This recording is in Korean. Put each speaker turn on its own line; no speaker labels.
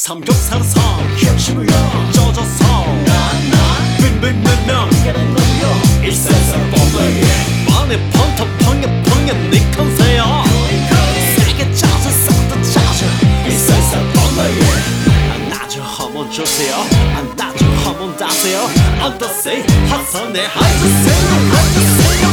삼겹살은 삼겹살이야 쪄져서 빙빙명명 일살살 뻔해 마음에 펑텅 네 컨세요 세게 짜서 싹다 짜져 일살살 뻔해 안아줘 한번 주세요 안아줘 한번 다세요 어떠세요 하선해 앉으세요